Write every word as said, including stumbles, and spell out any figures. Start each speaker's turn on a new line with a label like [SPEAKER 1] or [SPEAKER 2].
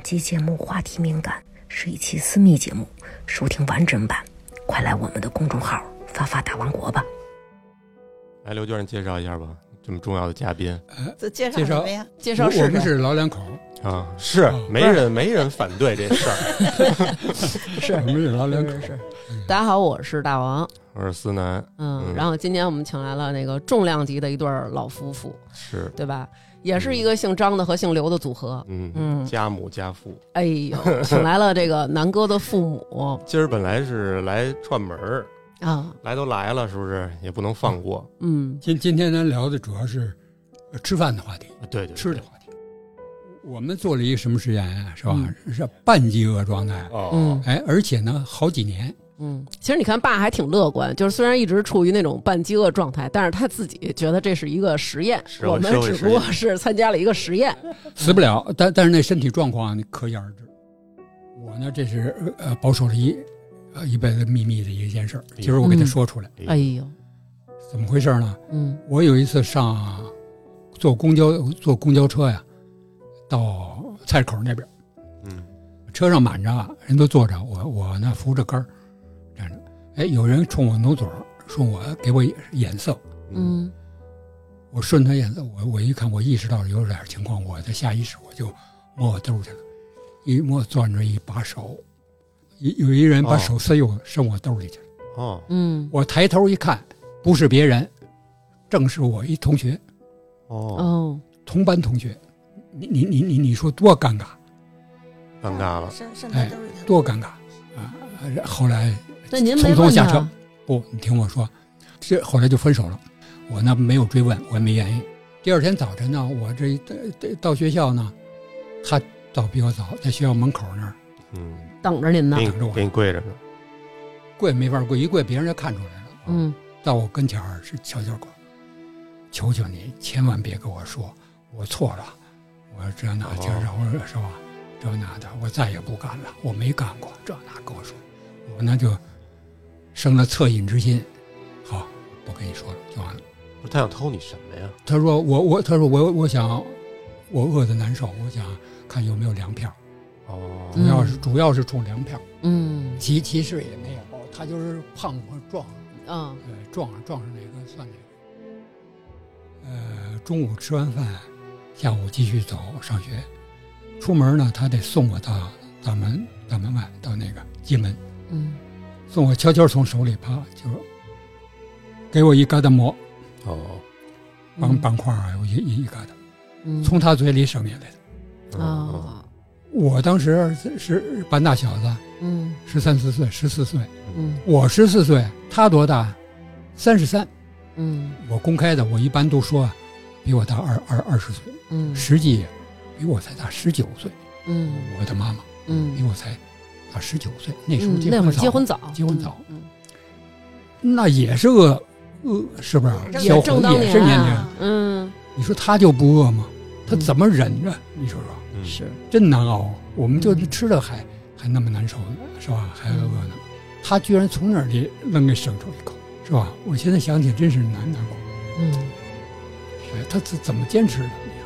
[SPEAKER 1] 期节目话题敏感，是一期私密节目，收听完整版快来我们的公众号发发大王国吧。
[SPEAKER 2] 来，刘娟介绍一下吧，这么重要的嘉宾。
[SPEAKER 3] 呃，这介绍什么呀？介绍
[SPEAKER 4] 我们是老两口
[SPEAKER 2] 啊，是、哦、没人没人反对这事儿，
[SPEAKER 4] 是我们是老两口。
[SPEAKER 3] 是是大家好，我是大王，
[SPEAKER 2] 我是思南。
[SPEAKER 3] 嗯，嗯然后今天我们请来了那个重量级的一对老夫妇，
[SPEAKER 2] 是
[SPEAKER 3] 对吧？也是一个姓张的和姓刘的组合。
[SPEAKER 2] 嗯嗯，家母家父。
[SPEAKER 3] 哎呦，请来了这个南哥的父母。
[SPEAKER 2] 今儿本来是来串门儿
[SPEAKER 3] 啊，
[SPEAKER 2] 来都来了，是不是也不能放过？
[SPEAKER 3] 嗯，
[SPEAKER 4] 今今天咱聊的主要是吃饭的话题，
[SPEAKER 2] 对 对, 对，
[SPEAKER 4] 吃的话题。我们做了一个什么实验啊？是吧？嗯、是半饥饿状态。
[SPEAKER 2] 哦，
[SPEAKER 3] 嗯，
[SPEAKER 4] 哎，而且呢，好几年。
[SPEAKER 3] 嗯，其实你看爸还挺乐观，就是虽然一直处于那种半饥饿状态，但是他自己觉得这是一个实验，我们只不过是参加了一个实验，
[SPEAKER 4] 死不了，但但是那身体状况你可想而知。我呢，这是呃保守了一呃一辈子秘密的一件事儿，今儿我给他说出来。
[SPEAKER 3] 哎呦，
[SPEAKER 4] 怎么回事呢？
[SPEAKER 3] 嗯，
[SPEAKER 4] 我有一次上坐公交坐公交车呀，到菜市口那边，
[SPEAKER 2] 嗯，
[SPEAKER 4] 车上满着，人都坐着，我我呢扶着杆儿。哎，有人冲我努嘴，说我给我眼色，
[SPEAKER 3] 嗯，
[SPEAKER 4] 我顺他眼色，我我一看，我意识到有点情况，我的下意识我就摸我兜去了，一摸攥着一把手，有有一人把手塞我、哦、伸我兜里去了，
[SPEAKER 2] 哦，
[SPEAKER 3] 嗯，
[SPEAKER 4] 我抬头一看，不是别人，正是我一同学，
[SPEAKER 2] 哦
[SPEAKER 3] 哦，
[SPEAKER 4] 同班同学，你你你你你说多尴尬，
[SPEAKER 2] 尴尬了，
[SPEAKER 4] 哎，多尴尬啊！后来。
[SPEAKER 3] 那您
[SPEAKER 4] 匆匆下车，不，你听我说，这后来就分手了。我呢没有追问，我也没原因。第二天早晨呢，我这这到学校呢，他到比我早，在学校门口那儿，
[SPEAKER 3] 嗯，等着您呢，
[SPEAKER 4] 等着我，
[SPEAKER 2] 给你跪着呢，
[SPEAKER 4] 跪没法跪，一跪别人就看出来了。
[SPEAKER 3] 嗯，
[SPEAKER 4] 到我跟前是悄悄说：“求求你，千万别跟我说我错了，我这那这我说是吧？这那的，我再也不干了，我没干过这那跟我说，我呢就。”生了恻隐之心，好，不跟你说了就完了。
[SPEAKER 2] 不是他想偷你什么呀？
[SPEAKER 4] 他说我我他说我我想我饿得难受，我想看有没有粮票。
[SPEAKER 2] 哦，
[SPEAKER 4] 主要是、嗯、主要是冲粮票。
[SPEAKER 3] 嗯，
[SPEAKER 4] 其其实也没有，他就是胖我撞上。
[SPEAKER 3] 嗯，
[SPEAKER 4] 对，撞上撞上哪个算哪个。呃，中午吃完饭，下午继续走上学。出门呢，他得送我到大门大门外到那个街门。
[SPEAKER 3] 嗯。
[SPEAKER 4] 送我悄悄从手里啪就给我一疙瘩馍，
[SPEAKER 2] 哦，
[SPEAKER 4] 绑绑块儿有一一疙瘩，嗯，从他嘴里省下来
[SPEAKER 3] 的。哦，
[SPEAKER 4] 我当时是半大小子，
[SPEAKER 3] 嗯，
[SPEAKER 4] 十三四岁，十四岁，
[SPEAKER 3] 嗯，
[SPEAKER 4] 我十四岁，他多大？三十三，
[SPEAKER 3] 嗯，
[SPEAKER 4] 我公开的，我一般都说比我大二二二十岁，
[SPEAKER 3] 嗯，
[SPEAKER 4] 实际比我才大十九岁，
[SPEAKER 3] 嗯，
[SPEAKER 4] 我的妈妈，
[SPEAKER 3] 嗯，
[SPEAKER 4] 比我才。他十九岁，那时候
[SPEAKER 3] 结婚早，嗯、结婚早，
[SPEAKER 4] 结婚早，
[SPEAKER 3] 嗯，
[SPEAKER 4] 那也是饿，饿是不是？
[SPEAKER 3] 也正当
[SPEAKER 4] 也是年龄，
[SPEAKER 3] 嗯，
[SPEAKER 4] 你说他就不饿吗？他怎么忍着？嗯、你说说，
[SPEAKER 2] 嗯、
[SPEAKER 3] 是
[SPEAKER 4] 真难熬。我们就吃的还还那么难受呢，是吧？还饿呢，嗯、他居然从那里愣给省出一口，是吧？我现在想起真是难难过。
[SPEAKER 3] 嗯，
[SPEAKER 4] 哎，他怎怎么坚持的？你